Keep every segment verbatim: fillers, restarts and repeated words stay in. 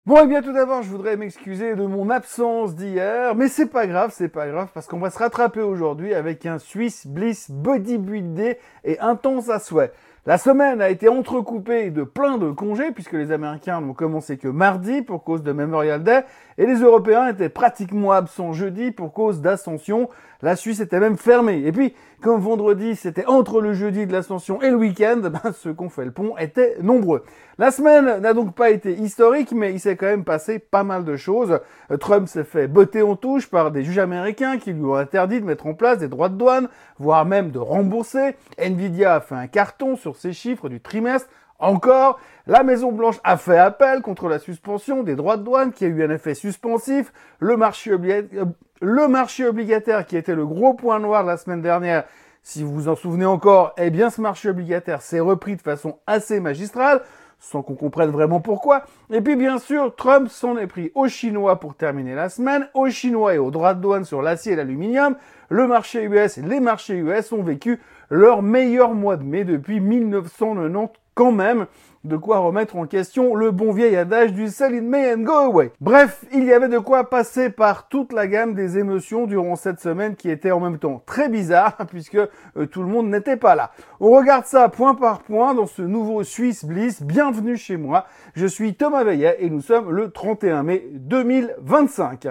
Bon, et bien tout d'abord, je voudrais m'excuser de mon absence d'hier, mais c'est pas grave, c'est pas grave, parce qu'on va se rattraper aujourd'hui avec un Swiss Bliss bodybuildé et intense à souhait. La semaine a été entrecoupée de plein de congés, puisque les Américains n'ont commencé que mardi pour cause de Memorial Day, et les Européens étaient pratiquement absents jeudi pour cause d'Ascension. La Suisse était même fermée. Et puis, comme vendredi, c'était entre le jeudi de l'Ascension et le week-end, ben, ceux qui ont fait le pont étaient nombreux. La semaine n'a donc pas été historique, mais il s'est quand même passé pas mal de choses. Trump s'est fait botter en touche par des juges américains qui lui ont interdit de mettre en place des droits de douane, voire même de rembourser. Nvidia a fait un carton sur ses chiffres du trimestre. Encore, la Maison-Blanche a fait appel contre la suspension des droits de douane qui a eu un effet suspensif. Le marché, obli- le marché obligataire qui était le gros point noir la semaine dernière, si vous vous en souvenez encore, eh bien ce marché obligataire s'est repris de façon assez magistrale, sans qu'on comprenne vraiment pourquoi. Et puis bien sûr, Trump s'en est pris aux Chinois pour terminer la semaine, aux Chinois et aux droits de douane sur l'acier et l'aluminium. Le marché U S et les marchés U S ont vécu leur meilleur mois de mai depuis mille neuf cent quatre-vingt-dix quand même, de quoi remettre en question le bon vieil adage du sell in May and go away. Bref, il y avait de quoi passer par toute la gamme des émotions durant cette semaine qui était en même temps très bizarre puisque euh, tout le monde n'était pas là. On regarde ça point par point dans ce nouveau Swiss Bliss. Bienvenue chez moi. Je suis Thomas Veillet et nous sommes le trente et un mai deux mille vingt-cinq.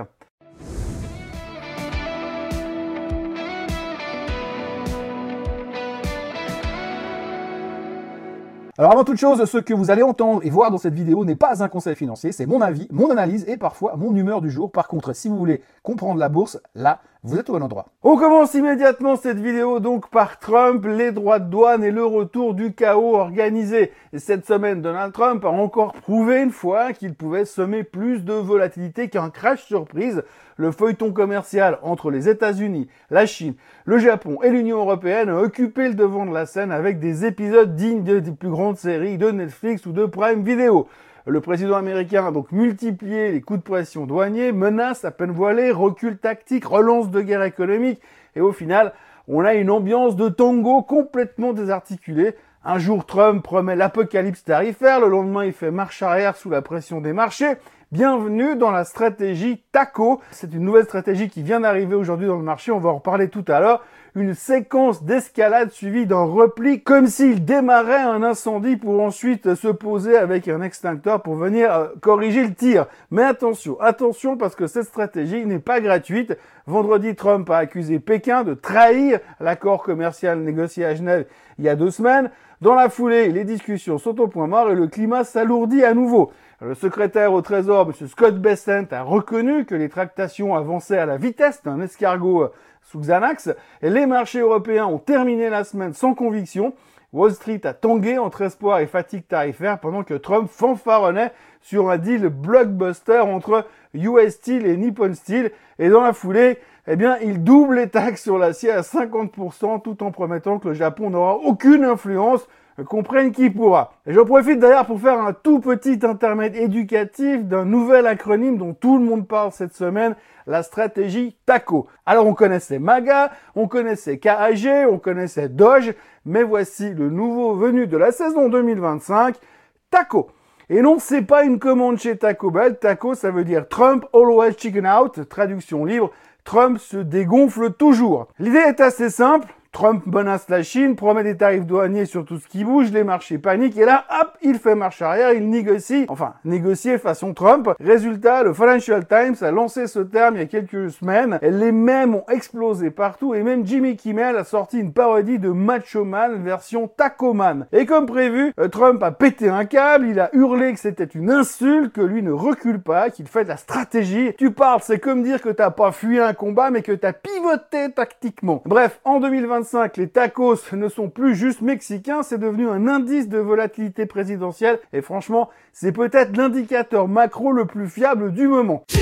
Alors avant toute chose, ce que vous allez entendre et voir dans cette vidéo n'est pas un conseil financier, c'est mon avis, mon analyse et parfois mon humeur du jour. Par contre, si vous voulez comprendre la bourse, là, vous êtes au bon endroit. On commence immédiatement cette vidéo donc par Trump, les droits de douane et le retour du chaos organisé. Et cette semaine, Donald Trump a encore prouvé une fois qu'il pouvait semer plus de volatilité qu'un crash surprise. Le feuilleton commercial entre les États-Unis, la Chine, le Japon et l'Union européenne a occupé le devant de la scène avec des épisodes dignes des plus grandes séries de Netflix ou de Prime Video. Le président américain a donc multiplié les coups de pression douaniers, menaces à peine voilées, recul tactique, relance de guerre économique et au final, on a une ambiance de tango complètement désarticulée. Un jour, Trump promet l'apocalypse tarifaire, le lendemain, il fait marche arrière sous la pression des marchés. Bienvenue dans la stratégie TACO. C'est une nouvelle stratégie qui vient d'arriver aujourd'hui dans le marché, on va en reparler tout à l'heure. Une séquence d'escalade suivie d'un repli comme s'il démarrait un incendie pour ensuite se poser avec un extincteur pour venir euh, corriger le tir. Mais attention, attention parce que cette stratégie n'est pas gratuite. Vendredi, Trump a accusé Pékin de trahir l'accord commercial négocié à Genève il y a deux semaines. Dans la foulée, les discussions sont au point mort et le climat s'alourdit à nouveau. Le secrétaire au Trésor, M. Scott Bessent, a reconnu que les tractations avançaient à la vitesse d'un escargot sous Xanax. Et les marchés européens ont terminé la semaine sans conviction. Wall Street a tangué entre espoir et fatigue tarifaire pendant que Trump fanfaronnait sur un deal blockbuster entre U S Steel et Nippon Steel. Et dans la foulée, eh bien, il double les taxes sur l'acier à cinquante pour cent tout en promettant que le Japon n'aura aucune influence. Comprenne qui pourra. Et j'en profite d'ailleurs pour faire un tout petit intermède éducatif d'un nouvel acronyme dont tout le monde parle cette semaine, la stratégie TACO. Alors on connaissait MAGA, on connaissait K A G, on connaissait Doge, mais voici le nouveau venu de la saison deux mille vingt-cinq, TACO. Et non, c'est pas une commande chez Taco Bell, TACO ça veut dire Trump Always Chicken Out, traduction libre, Trump se dégonfle toujours. L'idée est assez simple. Trump menace la Chine, promet des tarifs douaniers sur tout ce qui bouge, les marchés paniquent et là, hop, il fait marche arrière, il négocie, enfin, négocier façon Trump. Résultat, le Financial Times a lancé ce terme il y a quelques semaines, et les mèmes ont explosé partout et même Jimmy Kimmel a sorti une parodie de Macho Man version Taco Man. Et comme prévu, Trump a pété un câble, il a hurlé que c'était une insulte, que lui ne recule pas, qu'il fait de la stratégie. Tu parles, c'est comme dire que t'as pas fui un combat mais que t'as pivoté tactiquement. Bref, en deux mille vingt-cinq, les tacos ne sont plus juste mexicains, c'est devenu un indice de volatilité présidentielle et franchement, c'est peut-être l'indicateur macro le plus fiable du moment. T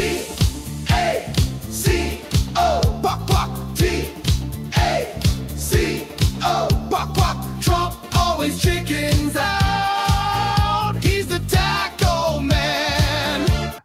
A C O, buck, buck, T A C O, buck, buck, Trump always chickens out, he's the taco man.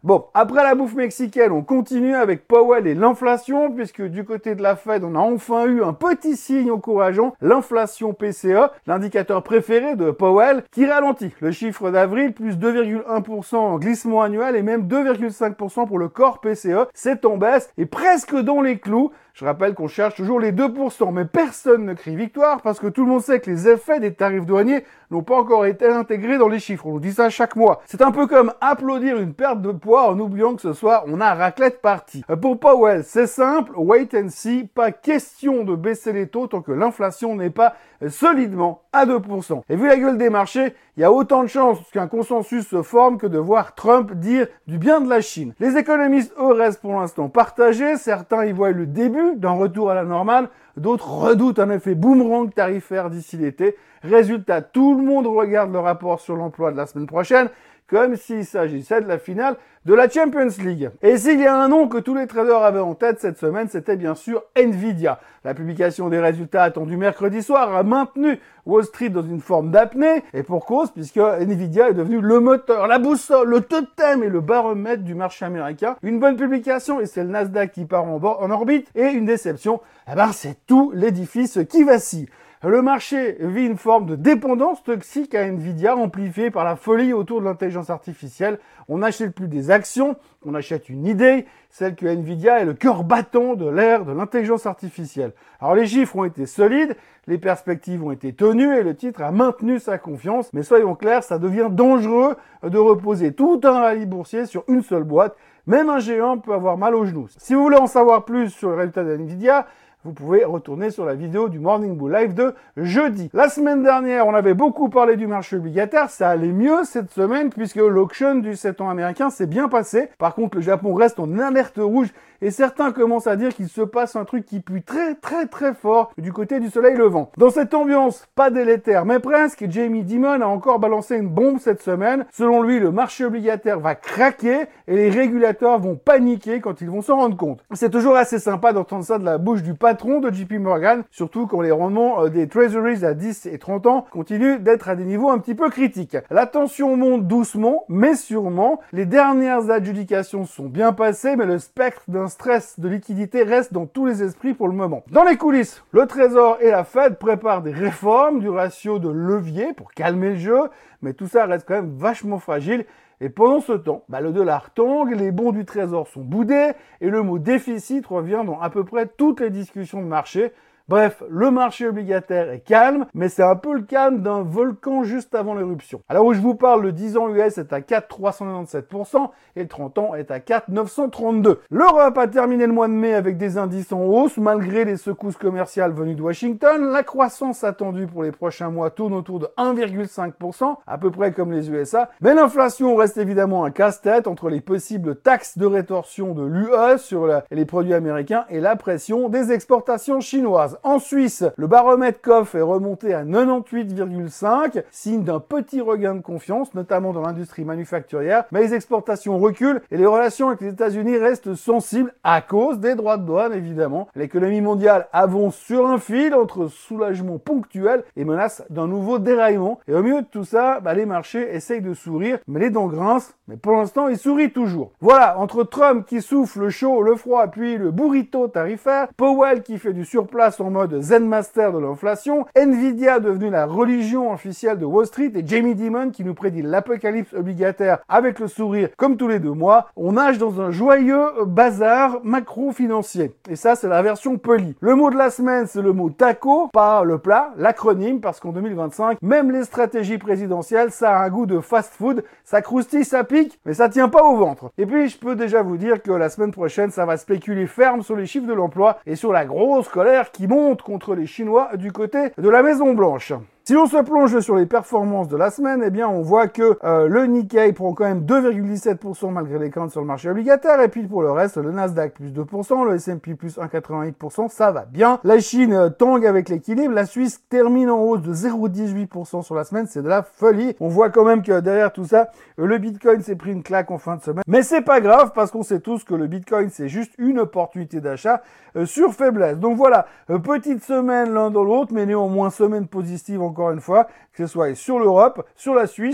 Bon, après la bouffe mexicaine, on continue avec Powell et l'inflation, puisque du côté de la Fed, on a enfin eu un petit signe encourageant, l'inflation P C E, l'indicateur préféré de Powell, qui ralentit. Le chiffre d'avril, plus deux virgule un pour cent en glissement annuel et même deux virgule cinq pour cent pour le corps P C E, c'est en baisse et presque dans les clous. Je rappelle qu'on cherche toujours les deux pour cent, mais personne ne crie victoire parce que tout le monde sait que les effets des tarifs douaniers n'ont pas encore été intégrés dans les chiffres. On nous dit ça chaque mois. C'est un peu comme applaudir une perte de poids en oubliant que ce soir, on a raclette partie. Pour Powell, c'est simple, wait and see, pas question de baisser les taux tant que l'inflation n'est pas solidement à deux pour cent. Et vu la gueule des marchés, il y a autant de chances qu'un consensus se forme que de voir Trump dire du bien de la Chine. Les économistes, eux, restent pour l'instant partagés. Certains y voient le début d'un retour à la normale. D'autres redoutent un effet boomerang tarifaire d'ici l'été. Résultat, tout le monde regarde le rapport sur l'emploi de la semaine prochaine comme s'il s'agissait de la finale de la Champions League. Et s'il y a un nom que tous les traders avaient en tête cette semaine, c'était bien sûr Nvidia. La publication des résultats attendus mercredi soir a maintenu Wall Street dans une forme d'apnée, et pour cause, puisque Nvidia est devenu le moteur, la boussole, le totem et le baromètre du marché américain. Une bonne publication, et c'est le Nasdaq qui part en, en orbite, et une déception, eh ben c'est tout l'édifice qui vacille. Le marché vit une forme de dépendance toxique à Nvidia, amplifiée par la folie autour de l'intelligence artificielle. On n'achète plus des actions, on achète une idée, celle que Nvidia est le cœur battant de l'ère de l'intelligence artificielle. Alors les chiffres ont été solides, les perspectives ont été tenues et le titre a maintenu sa confiance. Mais soyons clairs, ça devient dangereux de reposer tout un rallye boursier sur une seule boîte. Même un géant peut avoir mal aux genoux. Si vous voulez en savoir plus sur le résultat de Nvidia, vous pouvez retourner sur la vidéo du Morning Bull Live de jeudi. La semaine dernière, on avait beaucoup parlé du marché obligataire. Ça allait mieux cette semaine puisque l'auction du sept ans américain s'est bien passé. Par contre, le Japon reste en alerte rouge et certains commencent à dire qu'il se passe un truc qui pue très très très fort du côté du soleil levant. Dans cette ambiance, pas délétère mais presque, Jamie Dimon a encore balancé une bombe cette semaine. Selon lui, le marché obligataire va craquer et les régulateurs vont paniquer quand ils vont s'en rendre compte. C'est toujours assez sympa d'entendre ça de la bouche du patron de J P Morgan, surtout quand les rendements des treasuries à dix et trente ans continuent d'être à des niveaux un petit peu critiques. La tension monte doucement, mais sûrement. Les dernières adjudications sont bien passées, mais le spectre d'un stress de liquidité reste dans tous les esprits pour le moment. Dans les coulisses, le Trésor et la Fed préparent des réformes du ratio de levier pour calmer le jeu, mais tout ça reste quand même vachement fragile. Et pendant ce temps, bah, le dollar tangue, les bons du Trésor sont boudés et le mot déficit revient dans à peu près toutes les discussions de marché. Bref, le marché obligataire est calme, mais c'est un peu le calme d'un volcan juste avant l'éruption. Alors où je vous parle, le dix ans U S est à quatre virgule trois cent quatre-vingt-dix-sept pour cent et le trente ans est à quatre virgule neuf cent trente-deux. L'Europe a terminé le mois de mai avec des indices en hausse, malgré les secousses commerciales venues de Washington. La croissance attendue pour les prochains mois tourne autour de un virgule cinq pour cent, à peu près comme les U S A. Mais l'inflation reste évidemment un casse-tête entre les possibles taxes de rétorsion de l'U E sur la, les produits américains et la pression des exportations chinoises. En Suisse, le baromètre C O F est remonté à quatre-vingt-dix-huit virgule cinq, signe d'un petit regain de confiance, notamment dans l'industrie manufacturière, mais les exportations reculent et les relations avec les États-Unis restent sensibles à cause des droits de douane, évidemment. L'économie mondiale avance sur un fil entre soulagement ponctuel et menace d'un nouveau déraillement. Et au milieu de tout ça, bah, les marchés essayent de sourire, mais les dents grincent, mais pour l'instant, ils sourient toujours. Voilà, entre Trump qui souffle le chaud, le froid, puis le burrito tarifaire, Powell qui fait du surplace en mode Zen Master de l'inflation, Nvidia devenu la religion officielle de Wall Street et Jamie Dimon qui nous prédit l'apocalypse obligataire avec le sourire comme tous les deux mois, on nage dans un joyeux bazar macro-financier. Et ça, c'est la version polie. Le mot de la semaine, c'est le mot taco, pas le plat, l'acronyme, parce qu'en deux mille vingt-cinq, même les stratégies présidentielles, ça a un goût de fast-food, ça croustille, ça pique, mais ça tient pas au ventre. Et puis, je peux déjà vous dire que la semaine prochaine, ça va spéculer ferme sur les chiffres de l'emploi et sur la grosse colère qui monte contre les Chinois du côté de la Maison Blanche. Si l'on se plonge sur les performances de la semaine, eh bien, on voit que euh, le Nikkei prend quand même deux virgule dix-sept pour cent malgré les craintes sur le marché obligataire. Et puis, pour le reste, le Nasdaq plus deux pour cent, le S and P plus un virgule quatre-vingt-huit pour cent, ça va bien. La Chine euh, tangue avec l'équilibre. La Suisse termine en hausse de zéro virgule dix-huit pour cent sur la semaine. C'est de la folie. On voit quand même que derrière tout ça, euh, le Bitcoin s'est pris une claque en fin de semaine. Mais c'est pas grave parce qu'on sait tous que le Bitcoin, c'est juste une opportunité d'achat euh, sur faiblesse. Donc voilà, euh, petite semaine l'un dans l'autre, mais néanmoins semaine positive encore une fois, que ce soit sur l'Europe, sur la Suisse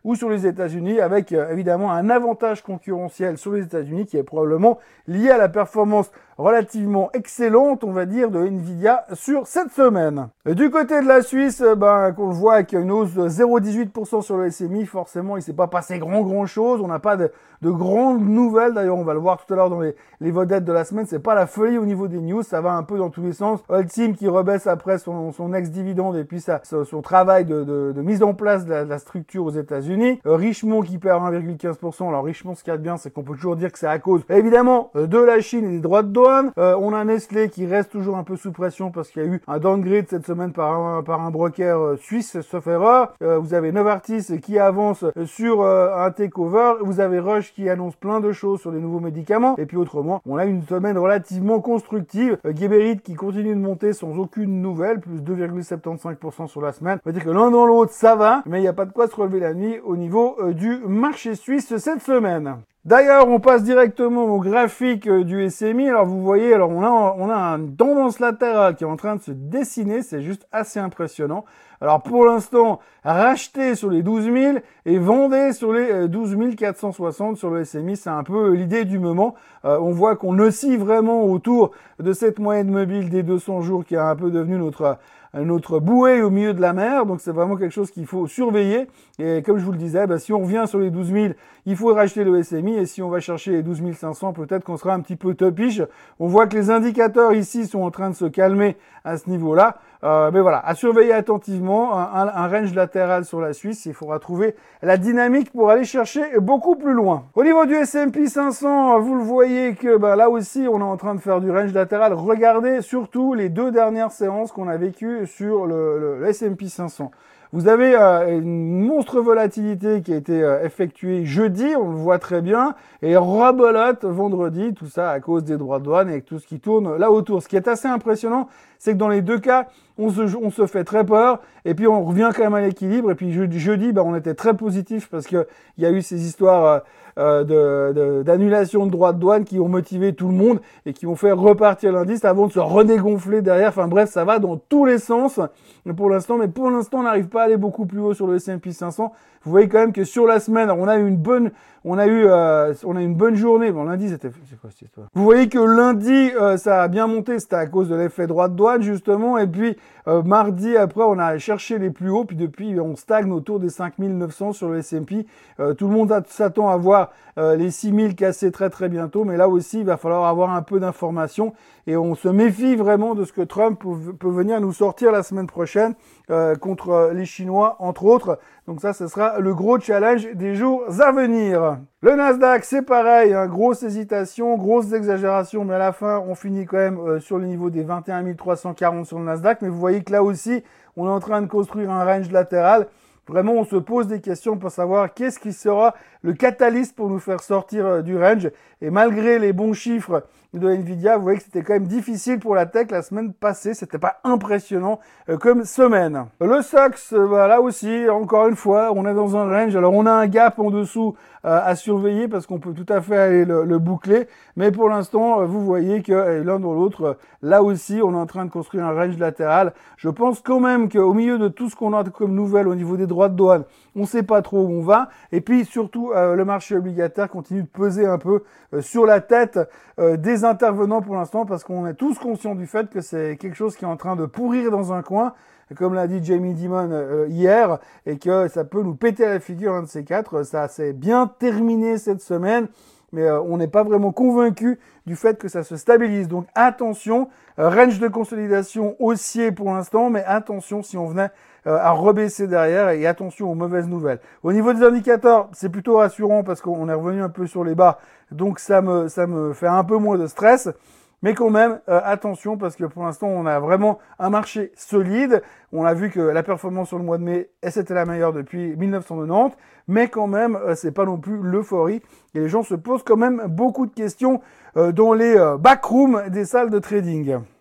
ou sur les États-Unis, avec euh, évidemment un avantage concurrentiel sur les États-Unis qui est probablement lié à la performance relativement excellente, on va dire, de Nvidia sur cette semaine. Du côté de la Suisse, ben, qu'on le voit avec une hausse de zéro virgule dix-huit pour cent sur le S M I, forcément, il s'est pas passé grand grand chose. On n'a pas de, de grandes nouvelles. D'ailleurs, on va le voir tout à l'heure dans les, les vedettes de la semaine. C'est pas la folie au niveau des news. Ça va un peu dans tous les sens. Holcim qui rebaisse après son, son ex-dividende et puis sa, son travail de, de, de mise en place de la, de la structure aux États-Unis. Euh, Richemont qui perd un virgule quinze pour cent. Alors, Richemont, ce qu'il y a de bien, c'est qu'on peut toujours dire que c'est à cause, évidemment, de la Chine et des droits de douane. Euh, on a Nestlé qui reste toujours un peu sous pression parce qu'il y a eu un downgrade cette semaine par un, par un broker euh, suisse, sauf erreur. Euh, vous avez Novartis qui avance sur euh, un takeover. Vous avez Roche qui annonce plein de choses sur les nouveaux médicaments. Et puis autrement, on a une semaine relativement constructive. Euh, Geberit qui continue de monter sans aucune nouvelle, plus deux virgule soixante-quinze pour cent sur la semaine. On va dire que l'un dans l'autre, ça va, mais il n'y a pas de quoi se relever la nuit au niveau euh, du marché suisse cette semaine. D'ailleurs, on passe directement au graphique du S M I. Alors, vous voyez, alors on a, on a une tendance latérale qui est en train de se dessiner. C'est juste assez impressionnant. Alors, pour l'instant, racheter sur les douze mille et vendez sur les douze mille quatre cent soixante sur le S M I. C'est un peu l'idée du moment. Euh, on voit qu'on oscille vraiment autour de cette moyenne mobile des deux cents jours qui est un peu devenue notre notre bouée au milieu de la mer, donc c'est vraiment quelque chose qu'il faut surveiller. Et comme je vous le disais, bah, si on revient sur les douze mille, il faut racheter le S M I, et si on va chercher les douze mille cinq cents, peut-être qu'on sera un petit peu topiche. On voit que les indicateurs ici sont en train de se calmer à ce niveau-là, euh, mais voilà, à surveiller attentivement, un, un, un range latéral sur la Suisse, il faudra trouver la dynamique pour aller chercher beaucoup plus loin. Au niveau du S and P cinq cents, vous le voyez que bah, là aussi, on est en train de faire du range latéral. Regardez surtout les deux dernières séances qu'on a vécues sur le, le, le S and P cinq cents. Vous avez euh, une monstre volatilité qui a été euh, effectuée jeudi, on le voit très bien, et rebolote vendredi, tout ça à cause des droits de douane et tout ce qui tourne là autour. Ce qui est assez impressionnant, c'est que dans les deux cas, on se, on se fait très peur, et puis on revient quand même à l'équilibre, et puis jeudi, jeudi bah, on était très positif parce que il y a eu ces histoires euh, de, de, d'annulation de droits de douane qui ont motivé tout le monde et qui ont fait repartir l'indice avant de se redégonfler derrière. Enfin bref, ça va dans tous les sens pour l'instant, mais pour l'instant, on n'arrive pas à aller beaucoup plus haut sur le S and P cinq cents. Vous voyez quand même que sur la semaine, on a eu une bonne, on a eu, euh, on a une bonne journée. Bon, lundi, c'était, c'est quoi cette histoire? Vous voyez que lundi, euh, ça a bien monté. C'était à cause de l'effet droit de douane, justement. Et puis, euh, mardi, après, on a cherché les plus hauts. Puis depuis, on stagne autour des cinq mille neuf cents sur le S and P. Euh, tout le monde a, s'attend à voir euh, les six mille casser très, très bientôt. Mais là aussi, il va falloir avoir un peu d'informations. Et on se méfie vraiment de ce que Trump peut, peut venir nous sortir la semaine prochaine euh, contre les Chinois, entre autres. Donc ça, ce sera le gros challenge des jours à venir. Le Nasdaq, c'est pareil, hein, grosse hésitation, grosse exagération, mais à la fin, on finit quand même euh, sur le niveau des vingt et un mille trois cent quarante sur le Nasdaq. Mais vous voyez que là aussi, on est en train de construire un range latéral. Vraiment, on se pose des questions pour savoir qu'est-ce qui sera le catalyste pour nous faire sortir euh, du range. Et malgré les bons chiffres de Nvidia, vous voyez que c'était quand même difficile pour la tech la semaine passée. C'était pas impressionnant euh, comme semaine. Le S O X, euh, bah, là aussi, encore une fois, on est dans un range. Alors, on a un gap en dessous euh, à surveiller parce qu'on peut tout à fait aller le, le boucler. Mais pour l'instant, euh, vous voyez que euh, l'un dans l'autre, euh, là aussi, on est en train de construire un range latéral. Je pense quand même qu'au milieu de tout ce qu'on a comme nouvelles au niveau des droits de douane, on sait pas trop où on va. Et puis, surtout, euh, le marché obligataire continue de peser un peu euh, sur la tête euh, des intervenants pour l'instant parce qu'on est tous conscients du fait que c'est quelque chose qui est en train de pourrir dans un coin, comme l'a dit Jamie Dimon euh, hier, et que ça peut nous péter à la figure un de ces quatre. Ça s'est bien terminé cette semaine, mais euh, on n'est pas vraiment convaincu du fait que ça se stabilise. Donc attention, euh, range de consolidation haussier pour l'instant, mais attention si on venait euh, à rebaisser derrière, et attention aux mauvaises nouvelles. Au niveau des indicateurs, c'est plutôt rassurant parce qu'on est revenu un peu sur les bas, donc ça me, ça me fait un peu moins de stress. Mais quand même, euh, attention, parce que pour l'instant, on a vraiment un marché solide. On a vu que la performance sur le mois de mai, c'était la meilleure depuis mille neuf cent quatre-vingt-dix. Mais quand même, euh, c'est pas non plus l'euphorie. Et les gens se posent quand même beaucoup de questions euh, dans les euh, backrooms des salles de trading.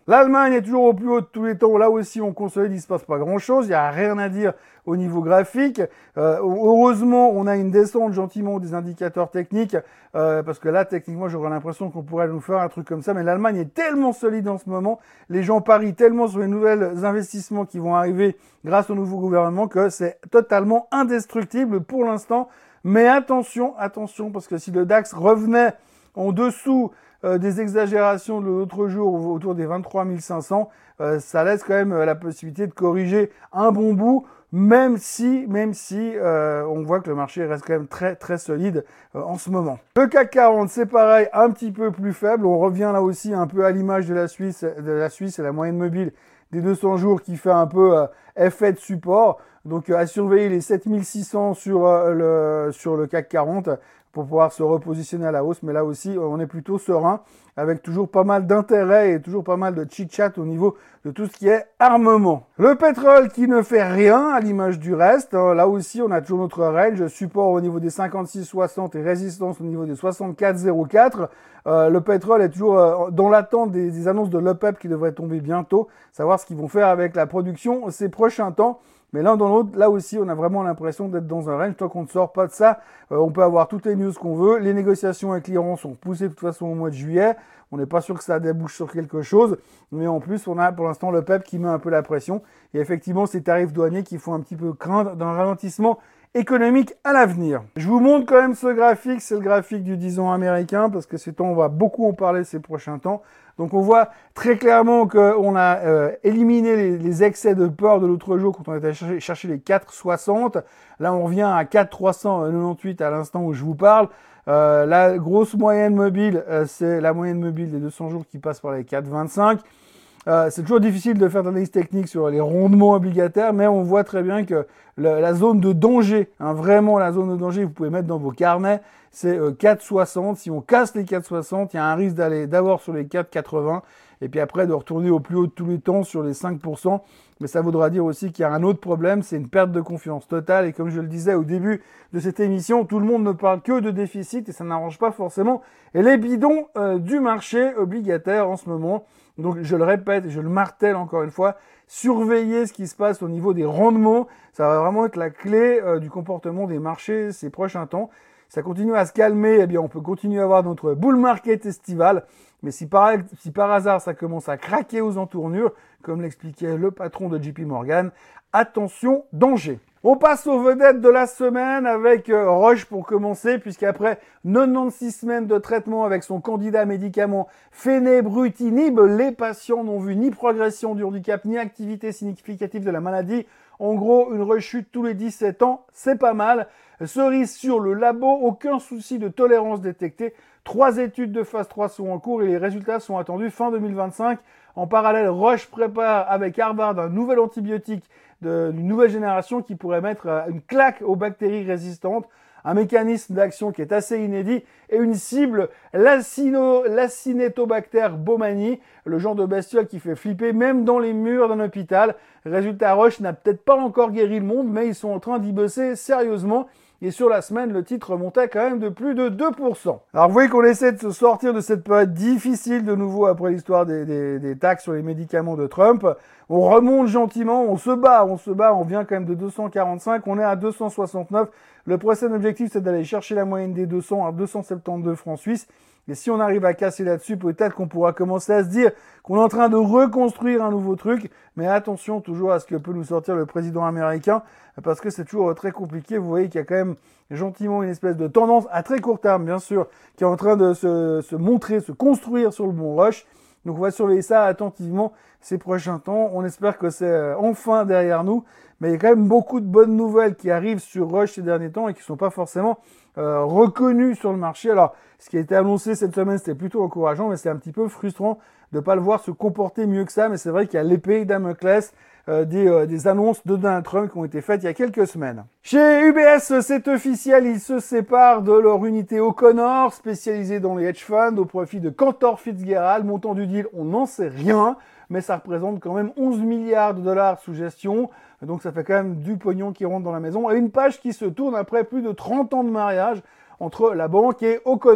L'Allemagne est toujours au plus haut de tous les temps. Là aussi, on consolide, il ne se passe pas grand-chose. Il n'y a rien à dire au niveau graphique. Euh, heureusement, on a une descente gentiment des indicateurs techniques, euh, parce que là, techniquement, j'aurais l'impression qu'on pourrait nous faire un truc comme ça. Mais l'Allemagne est tellement solide en ce moment, les gens parient tellement sur les nouvelles investissements qui vont arriver grâce au nouveau gouvernement que c'est totalement indestructible pour l'instant. Mais attention, attention, parce que si le DAX revenait en dessous euh, des exagérations de l'autre jour autour des vingt-trois mille cinq cents, euh, ça laisse quand même euh, la possibilité de corriger un bon bout, même si, même si euh, on voit que le marché reste quand même très très solide euh, en ce moment. Le C A C quarante, c'est pareil, un petit peu plus faible. On revient là aussi un peu à l'image de la Suisse, de la Suisse et la moyenne mobile des deux cents jours qui fait un peu euh, effet de support. Donc euh, à surveiller les sept mille six cents sur euh, le sur le C A C quarante pour pouvoir se repositionner à la hausse. Mais là aussi, on est plutôt serein, avec toujours pas mal d'intérêt et toujours pas mal de chit-chat au niveau de tout ce qui est armement. Le pétrole qui ne fait rien à l'image du reste. Là aussi, on a toujours notre range, support au niveau des cinquante-six soixante et résistance au niveau des soixante-quatre zéro quatre. Euh, le pétrole est toujours euh, dans l'attente des, des annonces de l'OPEP qui devraient tomber bientôt, savoir ce qu'ils vont faire avec la production ces prochains temps. Mais l'un dans l'autre, là aussi, on a vraiment l'impression d'être dans un range. Tant qu'on ne sort pas de ça, euh, on peut avoir toutes les news qu'on veut. Les négociations avec l'Iran sont poussées de toute façon au mois de juillet. On n'est pas sûr que ça débouche sur quelque chose. Mais en plus, on a pour l'instant le P E P qui met un peu la pression. Et effectivement, ces tarifs douaniers qui font un petit peu craindre d'un ralentissement économique à l'avenir. Je vous montre quand même ce graphique. C'est le graphique du dix ans américain parce que c'est temps, on va beaucoup en parler ces prochains temps. Donc on voit très clairement qu'on a euh, éliminé les, les excès de peur de l'autre jour quand on était chercher, chercher les quatre soixante. Là on revient à quatre trois cent quatre-vingt-dix-huit à l'instant où je vous parle. Euh, la grosse moyenne mobile, euh, c'est la moyenne mobile des deux cents jours qui passe par les quatre vingt-cinq. Euh, c'est toujours difficile de faire de l'analyse technique sur les rendements obligataires, mais on voit très bien que le, la zone de danger, hein, vraiment la zone de danger, vous pouvez mettre dans vos carnets, c'est euh, quatre soixante. Si on casse les quatre soixante, il y a un risque d'aller d'abord sur les quatre quatre-vingts, et puis après de retourner au plus haut de tous les temps sur les cinq pour cent. Mais ça voudra dire aussi qu'il y a un autre problème, c'est une perte de confiance totale. Et comme je le disais au début de cette émission, tout le monde ne parle que de déficit et ça n'arrange pas forcément les bidons euh, du marché obligataire en ce moment. Donc je le répète et je le martèle encore une fois, surveillez ce qui se passe au niveau des rendements. Ça va vraiment être la clé euh, du comportement des marchés ces prochains temps. Si ça continue à se calmer, eh bien on peut continuer à avoir notre bull market estival. Mais si par, si par hasard ça commence à craquer aux entournures, comme l'expliquait le patron de J P Morgan, attention, danger. On passe aux vedettes de la semaine avec euh, Roche pour commencer, puisqu'après quatre-vingt-seize semaines de traitement avec son candidat médicament Fenebrutinib, les patients n'ont vu ni progression du handicap, ni activité significative de la maladie. En gros, une rechute tous les dix-sept ans, c'est pas mal. Cerise sur le labo, aucun souci de tolérance détecté. Trois études de phase trois sont en cours et les résultats sont attendus fin deux mille vingt-cinq. En parallèle, Roche prépare avec Harvard un nouvel antibiotique d'une nouvelle génération qui pourrait mettre une claque aux bactéries résistantes, un mécanisme d'action qui est assez inédit et une cible, l'Acinetobacter baumannii, le genre de bestiole qui fait flipper même dans les murs d'un hôpital. Résultat, Roche n'a peut-être pas encore guéri le monde, mais ils sont en train d'y bosser sérieusement. Et sur la semaine, le titre montait quand même de plus de deux pour cent. Alors vous voyez qu'on essaie de se sortir de cette période difficile de nouveau après l'histoire des, des, des taxes sur les médicaments de Trump. On remonte gentiment, on se bat, on se bat, on vient quand même de deux cent quarante-cinq, on est à deux cent soixante-neuf. Le prochain objectif, c'est d'aller chercher la moyenne des deux cents à deux cent soixante-douze francs suisses. Et si on arrive à casser là-dessus, peut-être qu'on pourra commencer à se dire qu'on est en train de reconstruire un nouveau truc. Mais attention toujours à ce que peut nous sortir le président américain, parce que c'est toujours très compliqué. Vous voyez qu'il y a quand même gentiment une espèce de tendance à très court terme, bien sûr, qui est en train de se, se montrer, se construire sur le bon rush. Donc on va surveiller ça attentivement ces prochains temps. On espère que c'est enfin derrière nous. Mais il y a quand même beaucoup de bonnes nouvelles qui arrivent sur Rush ces derniers temps et qui ne sont pas forcément euh, reconnues sur le marché. Alors, ce qui a été annoncé cette semaine, c'était plutôt encourageant, mais c'est un petit peu frustrant de ne pas le voir se comporter mieux que ça. Mais c'est vrai qu'il y a l'épée Damoclès euh, des, euh, des annonces de Donald Trump qui ont été faites il y a quelques semaines. Chez U B S, c'est officiel, ils se séparent de leur unité O'Connor, spécialisée dans les hedge funds, au profit de Cantor Fitzgerald. Montant du deal, on n'en sait rien, mais ça représente quand même onze milliards de dollars sous gestion. Donc ça fait quand même du pognon qui rentre dans la maison. Et une page qui se tourne après plus de trente ans de mariage entre la banque et O'Connor.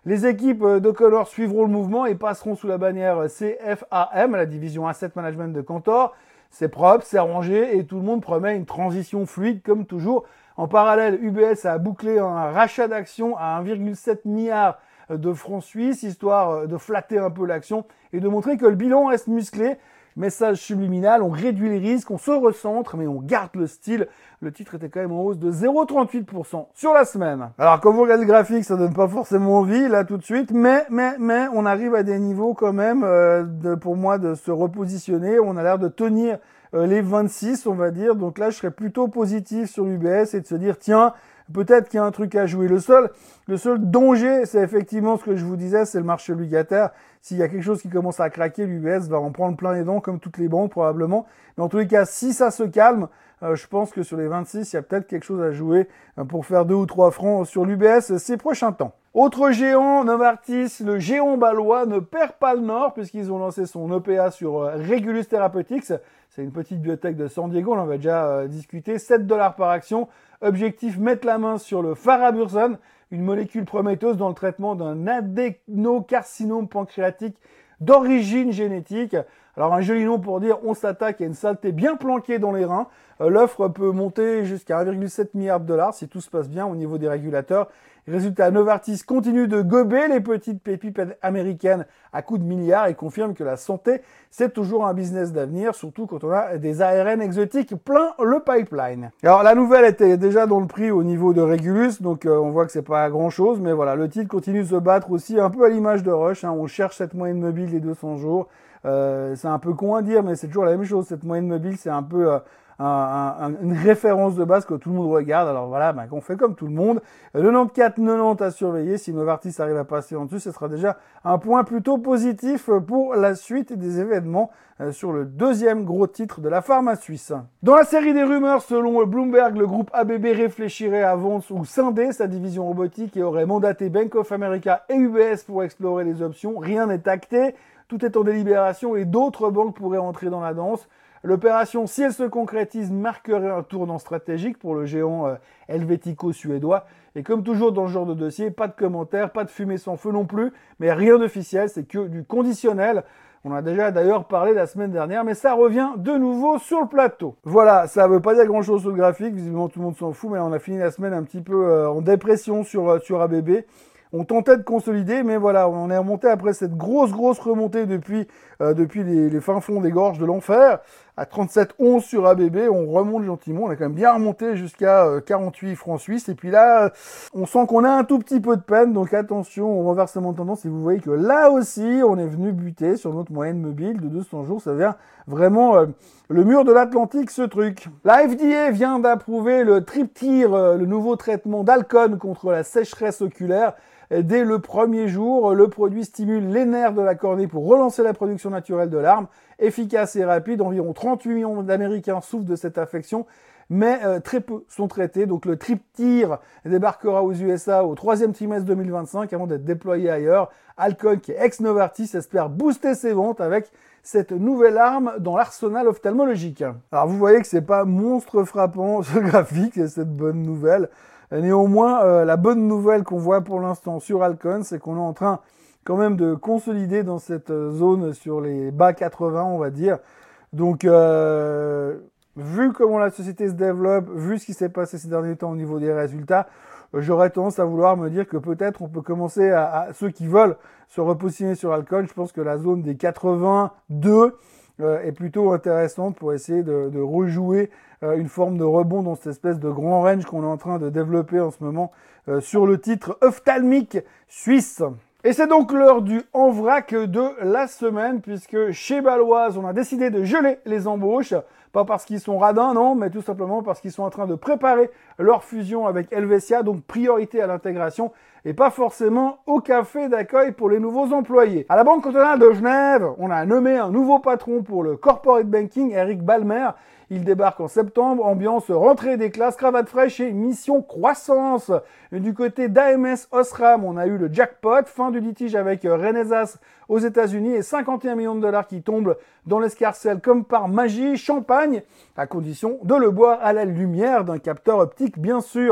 Les équipes d'O'Connor suivront le mouvement et passeront sous la bannière C F A M, la division Asset Management de Cantor. C'est propre, c'est rangé et tout le monde promet une transition fluide comme toujours. En parallèle, U B S a bouclé un rachat d'actions à un virgule sept milliard de francs suisses, histoire de flatter un peu l'action et de montrer que le bilan reste musclé. Message subliminal, on réduit les risques, on se recentre, mais on garde le style. Le titre était quand même en hausse de zéro virgule trente-huit pour cent sur la semaine. Alors, quand vous regardez le graphique, ça donne pas forcément envie, là, tout de suite, mais, mais, mais, on arrive à des niveaux quand même, euh, de, pour moi, de se repositionner. On a l'air de tenir euh, les vingt-six, on va dire. Donc là, je serais plutôt positif sur U B S et de se dire, tiens, peut-être qu'il y a un truc à jouer. Le seul, le seul danger, c'est effectivement ce que je vous disais, c'est le marché obligataire. S'il y a quelque chose qui commence à craquer, l'U B S va en prendre plein les dents, comme toutes les banques probablement. Mais en tous les cas, si ça se calme, euh, je pense que sur les vingt-six, il y a peut-être quelque chose à jouer euh, pour faire deux ou trois francs sur l'U B S ces prochains temps. Autre géant, Novartis, le géant balois ne perd pas le nord puisqu'ils ont lancé son O P A sur euh, Regulus Therapeutics. C'est une petite biotech de San Diego, on en avait déjà euh, discuté, sept dollars par action. Objectif, mettre la main sur le Faraburson, une molécule prometteuse dans le traitement d'un adénocarcinome pancréatique d'origine génétique. Alors un joli nom pour dire on s'attaque à une saleté bien planquée dans les reins. Euh, L'offre peut monter jusqu'à un virgule sept milliard de dollars si tout se passe bien au niveau des régulateurs. Résultat, Novartis continue de gober les petites pépites américaines à coups de milliards et confirme que la santé, c'est toujours un business d'avenir, surtout quand on a des A R N exotiques plein le pipeline. Alors la nouvelle était déjà dans le prix au niveau de Regulus, donc euh, on voit que c'est pas grand chose, mais voilà, le titre continue de se battre aussi un peu à l'image de Roche, hein, on cherche cette moyenne mobile des deux cents jours. Euh, c'est un peu con à dire, mais c'est toujours la même chose, cette moyenne mobile, c'est un peu... Euh, Un, un, une référence de base que tout le monde regarde. Alors voilà, ben, on fait comme tout le monde. Le quatre-vingt-quatorze quatre-vingt-dix à surveiller. Si Novartis arrive à passer en dessus, ce sera déjà un point plutôt positif pour la suite des événements euh, sur le deuxième gros titre de la pharma suisse. Dans la série des rumeurs, selon Bloomberg, le groupe A B B réfléchirait à vendre ou scinder sa division robotique et aurait mandaté Bank of America et U B S pour explorer les options. Rien n'est acté, tout est en délibération et d'autres banques pourraient entrer dans la danse. L'opération, si elle se concrétise, marquerait un tournant stratégique pour le géant euh, helvético-suédois. Et comme toujours dans ce genre de dossier, pas de commentaires, pas de fumée sans feu non plus, mais rien d'officiel, c'est que du conditionnel. On a déjà d'ailleurs parlé la semaine dernière, mais ça revient de nouveau sur le plateau. Voilà, ça veut pas dire grand-chose sur le graphique, visiblement tout le monde s'en fout, mais là, on a fini la semaine un petit peu euh, en dépression sur, euh, sur A B B. On tentait de consolider, mais voilà, on est remonté après cette grosse, grosse remontée depuis, euh, depuis les, les fins fonds des gorges de l'enfer. À trente-sept onze sur A B B, on remonte gentiment. On a quand même bien remonté jusqu'à euh, quarante-huit francs suisses. Et puis là, on sent qu'on a un tout petit peu de peine. Donc attention au renversement de tendance. Et vous voyez que là aussi, on est venu buter sur notre moyenne mobile de deux cents jours. Ça devient vraiment euh, le mur de l'Atlantique, ce truc. La F D A vient d'approuver le Triptyr, euh, le nouveau traitement d'Alcon contre la sécheresse oculaire. Dès le premier jour, le produit stimule les nerfs de la cornée pour relancer la production naturelle de larmes. Efficace et rapide, environ trente-huit millions d'Américains souffrent de cette affection, mais euh, très peu sont traités. Donc le Triptyr débarquera aux U S A au troisième trimestre deux mille vingt-cinq avant d'être déployé ailleurs. Alcon, qui est ex-Novartis, espère booster ses ventes avec cette nouvelle arme dans l'arsenal ophtalmologique. Alors vous voyez que c'est pas monstre frappant ce graphique, c'est cette bonne nouvelle. Néanmoins, euh, la bonne nouvelle qu'on voit pour l'instant sur Alcon, c'est qu'on est en train quand même de consolider dans cette zone sur les bas quatre-vingts, on va dire. Donc, euh, vu comment la société se développe, vu ce qui s'est passé ces derniers temps au niveau des résultats, j'aurais tendance à vouloir me dire que peut-être on peut commencer à, à ceux qui veulent se repositionner sur Alcon. Je pense que la zone des quatre-vingt-deux euh, est plutôt intéressante pour essayer de, de rejouer euh, une forme de rebond dans cette espèce de grand range qu'on est en train de développer en ce moment euh, sur le titre ophtalmique suisse. Et c'est donc l'heure du en vrac de la semaine, puisque chez Baloise, on a décidé de geler les embauches. Pas parce qu'ils sont radins, non, mais tout simplement parce qu'ils sont en train de préparer leur fusion avec Helvetia, donc priorité à l'intégration, et pas forcément au café d'accueil pour les nouveaux employés. À la Banque cantonale de Genève, on a nommé un nouveau patron pour le corporate banking, Eric Balmer. Il débarque en septembre, ambiance rentrée des classes, cravate fraîche et mission croissance. Et du côté d'A M S Osram, on a eu le jackpot, fin du litige avec Renesas aux États-Unis et cinquante et un millions de dollars qui tombent dans l'escarcelle comme par magie, champagne, à condition de le boire à la lumière d'un capteur optique bien sûr.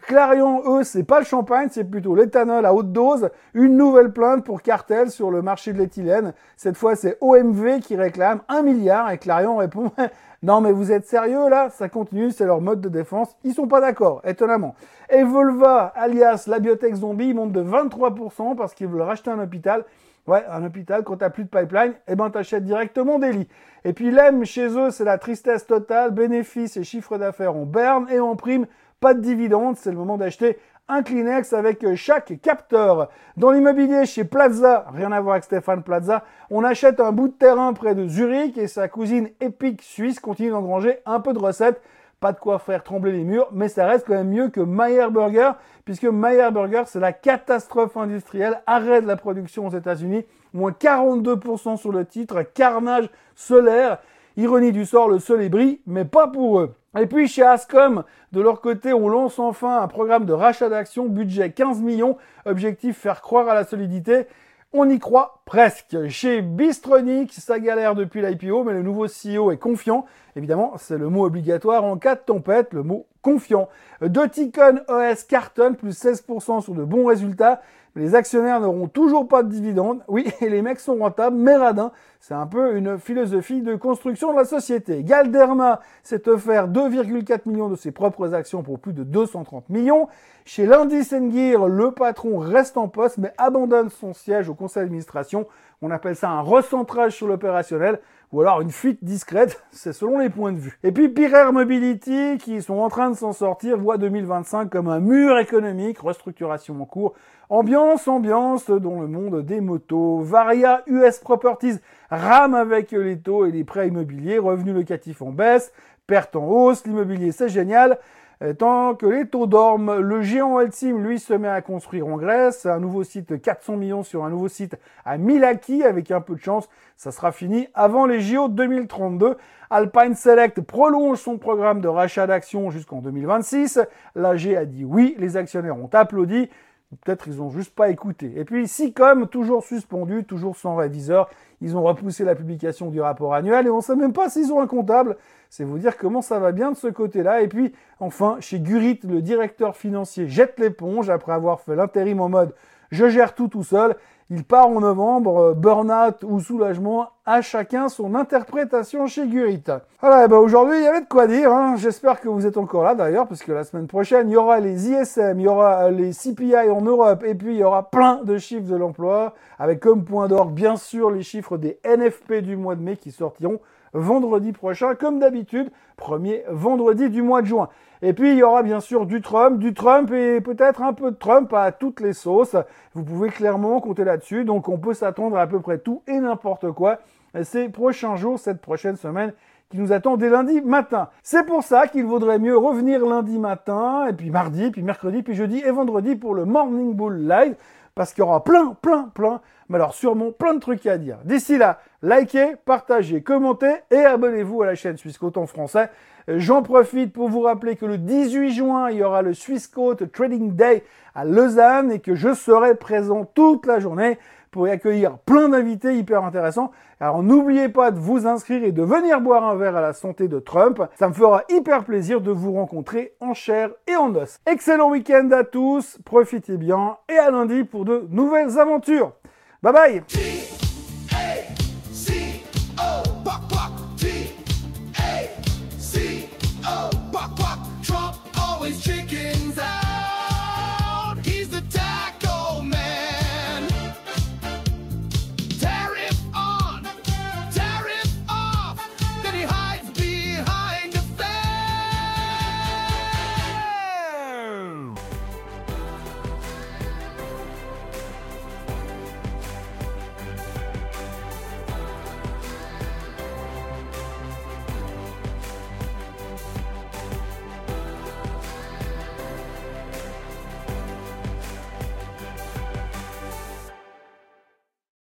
Clarion, eux, c'est pas le champagne, c'est plutôt l'éthanol à haute dose. Une nouvelle plainte pour cartel sur le marché de l'éthylène. Cette fois, c'est O M V qui réclame un milliard et Clarion répond « Non mais vous êtes sérieux là ?» Ça continue, c'est leur mode de défense. Ils sont pas d'accord, étonnamment. Et Volva, alias la biotech zombie, monte de vingt-trois pour cent parce qu'ils veulent racheter un hôpital. Ouais, un hôpital, quand t'as plus de pipeline, eh ben t'achètes directement des lits. Et puis l'E M, chez eux, c'est la tristesse totale. Bénéfices et chiffre d'affaires en berne et en prime. Pas de dividendes, c'est le moment d'acheter un Kleenex avec chaque capteur. Dans l'immobilier, chez Plaza, rien à voir avec Stéphane Plaza, on achète un bout de terrain près de Zurich et sa cousine Epic Suisse continue d'engranger un peu de recettes. Pas de quoi faire trembler les murs, mais ça reste quand même mieux que Meyer Burger, puisque Meyer Burger, c'est la catastrophe industrielle, arrêt de la production aux États-Unis, moins quarante-deux pour cent sur le titre, carnage solaire. Ironie du sort, le soleil brille, mais pas pour eux. Et puis chez Ascom, de leur côté, on lance enfin un programme de rachat d'actions, budget quinze millions, objectif faire croire à la solidité. On y croit presque. Chez Bystronic, ça galère depuis l'I P O, mais le nouveau C E O est confiant. Évidemment, c'est le mot obligatoire en cas de tempête, le mot confiant. Doticon O S cartonne, plus seize pour cent sur de bons résultats. Les actionnaires n'auront toujours pas de dividendes. Oui, et les mecs sont rentables, mais radins. C'est un peu une philosophie de construction de la société. Galderma s'est offert deux virgule quatre millions de ses propres actions pour plus de deux cent trente millions. Chez Landis&Gyr, le patron reste en poste, mais abandonne son siège au conseil d'administration. On appelle ça un recentrage sur l'opérationnel, ou alors une fuite discrète, c'est selon les points de vue. Et puis Pierre Mobility, qui sont en train de s'en sortir, voit deux mille vingt-cinq comme un mur économique, restructuration en cours. Ambiance, ambiance dans le monde des motos. Varia U S Properties rame avec les taux et les prêts immobiliers, revenus locatifs en baisse, pertes en hausse, l'immobilier c'est génial. Tant que les taux dorment, le géant Holcim, lui, se met à construire en Grèce. Un nouveau site, quatre cents millions sur un nouveau site à Milaki. Avec un peu de chance, ça sera fini avant les J O deux mille trente-deux. Alpine Select prolonge son programme de rachat d'actions jusqu'en deux mille vingt-six. L'A G a dit oui, les actionnaires ont applaudi. Peut-être ils ont juste pas écouté. Et puis Sicom, toujours suspendu, toujours sans réviseur. Ils ont repoussé la publication du rapport annuel et on sait même pas s'ils ont un comptable. C'est vous dire comment ça va bien de ce côté-là. Et puis, enfin, chez Gurit, le directeur financier jette l'éponge après avoir fait l'intérim en mode « je gère tout tout seul ». Il part en novembre, burn-out ou soulagement, à chacun son interprétation chez Gurit. Voilà, ben aujourd'hui, il y avait de quoi dire. Hein. J'espère que vous êtes encore là d'ailleurs, parce que la semaine prochaine, il y aura les I S M, il y aura les C P I en Europe, et puis il y aura plein de chiffres de l'emploi, avec comme point d'orgue, bien sûr, les chiffres des N F P du mois de mai qui sortiront vendredi prochain, comme d'habitude, premier vendredi du mois de juin. Et puis, il y aura bien sûr du Trump, du Trump et peut-être un peu de Trump à toutes les sauces. Vous pouvez clairement compter là-dessus. Donc, on peut s'attendre à à peu près tout et n'importe quoi ces prochains jours, cette prochaine semaine qui nous attend dès lundi matin. C'est pour ça qu'il vaudrait mieux revenir lundi matin, et puis mardi, puis mercredi, puis jeudi et vendredi pour le Morning Bull Live, parce qu'il y aura plein, plein, plein, mais alors sûrement plein de trucs à dire. D'ici là, likez, partagez, commentez et abonnez-vous à la chaîne Swissquote en français. J'en profite pour vous rappeler que le dix-huit juin, il y aura le Swissquote Trading Day à Lausanne et que je serai présent toute la journée pour y accueillir plein d'invités hyper intéressants. Alors n'oubliez pas de vous inscrire et de venir boire un verre à la santé de Trump. Ça me fera hyper plaisir de vous rencontrer en chair et en os. Excellent week-end à tous, profitez bien et à lundi pour de nouvelles aventures. Bye bye!